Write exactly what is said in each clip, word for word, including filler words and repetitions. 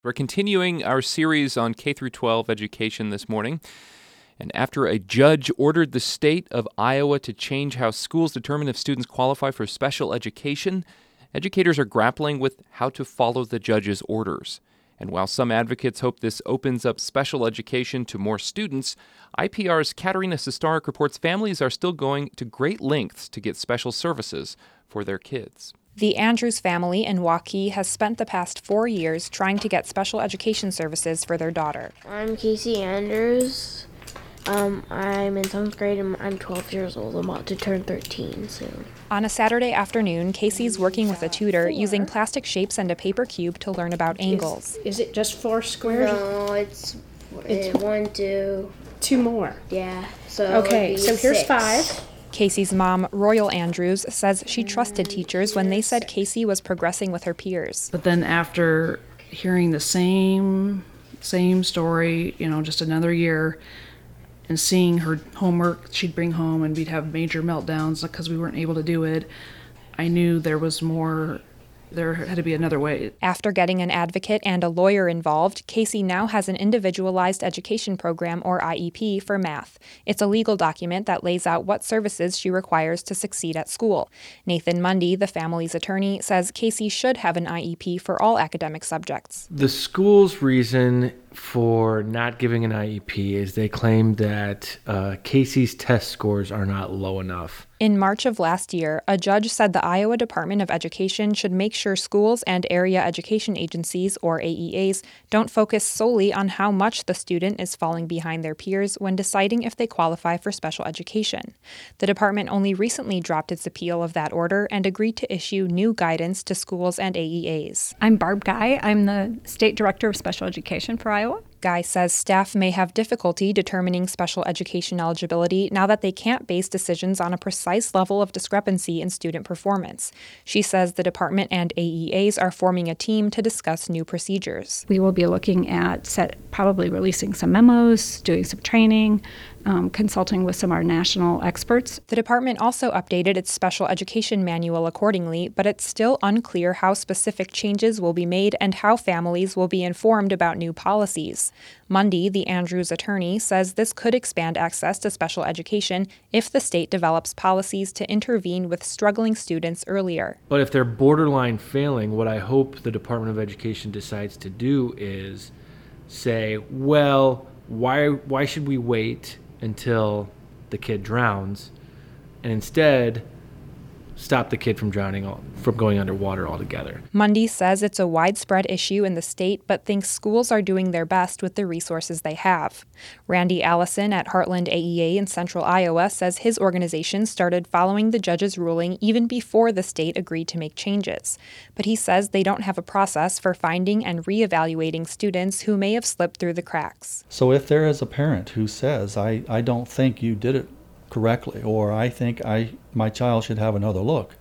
We're continuing our series on K through twelve education this morning. And after a judge ordered the state of Iowa to change how schools determine if students qualify for special education, educators are grappling with how to follow the judge's orders. And while some advocates hope this opens up special education to more students, I P R's Katerina Sestarik reports families are still going to great lengths to get special services for their kids. The Andrews family in Waukee has spent the past four years trying to get special education services for their daughter. I'm Casey Andrews. Um, I'm in seventh grade and I'm twelve years old. I'm about to turn thirteen soon. On a Saturday afternoon, Casey's working with a tutor using plastic shapes and a paper cube to learn about angles. Is, is it just four squares? No, it's, It's- uh, one, two, Two more. yeah. So Okay, it'd be so here's six. five. Casey's mom, Royal Andrews, says she trusted teachers when they said Casey was progressing with her peers. But then after hearing the same same story, you know, just another year, and seeing her homework she'd bring home and we'd have major meltdowns because we weren't able to do it, I knew there was more, there had to be another way. After getting an advocate and a lawyer involved, Casey now has an individualized education program, or I E P, for math. It's a legal document that lays out what services she requires to succeed at school. Nathan Mundy, the family's attorney, says Casey should have an I E P for all academic subjects. The school's reason for not giving an I E P is they claim that uh, Casey's test scores are not low enough. In March of last year, a judge said the Iowa Department of Education should make sure schools and area education agencies, or A E As, don't focus solely on how much the student is falling behind their peers when deciding if they qualify for special education. The department only recently dropped its appeal of that order and agreed to issue new guidance to schools and A E As. I'm Barb Guy. I'm the State Director of Special Education for Iowa. Guy says staff may have difficulty determining special education eligibility now that they can't base decisions on a precise level of discrepancy in student performance. She says the department and A E As are forming a team to discuss new procedures. We will be looking at set, probably releasing some memos, doing some training, um, consulting with some of our national experts. The department also updated its special education manual accordingly, but it's still unclear how specific changes will be made and how families will be informed about new policies. Mundy, the Andrews attorney, says this could expand access to special education if the state develops policies to intervene with struggling students earlier. But if they're borderline failing, what I hope the Department of Education decides to do is say, well, why why should we wait until the kid drowns, and instead stop the kid from drowning, from going underwater altogether. Mundy says it's a widespread issue in the state, but thinks schools are doing their best with the resources they have. Randy Allison at Heartland A E A in central Iowa says his organization started following the judge's ruling even before the state agreed to make changes. But he says they don't have a process for finding and reevaluating students who may have slipped through the cracks. So if there is a parent who says, I, I don't think you did it correctly, or I think I my child should have another look,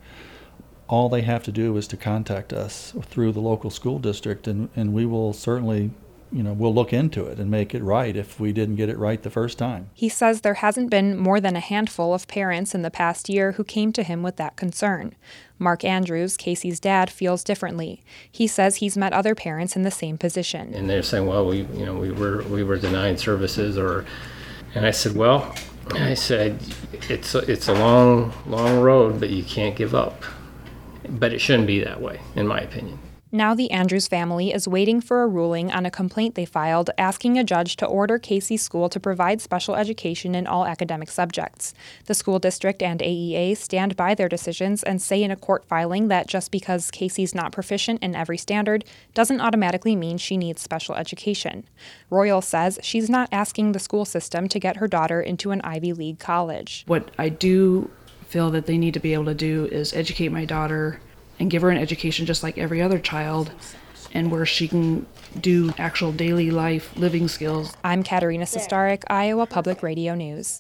all they have to do is to contact us through the local school district, and, and we will certainly, you know, we'll look into it and make it right if we didn't get it right the first time. He says there hasn't been more than a handful of parents in the past year who came to him with that concern. Mark Andrews, Casey's dad, feels differently. He says he's met other parents in the same position. And they're saying, well, we, you know, we were we were denied services, or, and I said, well, I said, it's a, it's a long, long road, but you can't give up. But it shouldn't be that way, in my opinion. Now the Andrews family is waiting for a ruling on a complaint they filed asking a judge to order Casey's school to provide special education in all academic subjects. The school district and A E A stand by their decisions and say in a court filing that just because Casey's not proficient in every standard doesn't automatically mean she needs special education. Royal says she's not asking the school system to get her daughter into an Ivy League college. What I do feel that they need to be able to do is educate my daughter and give her an education just like every other child, and where she can do actual daily life living skills. I'm Katerina Sestarik, Iowa Public Radio News.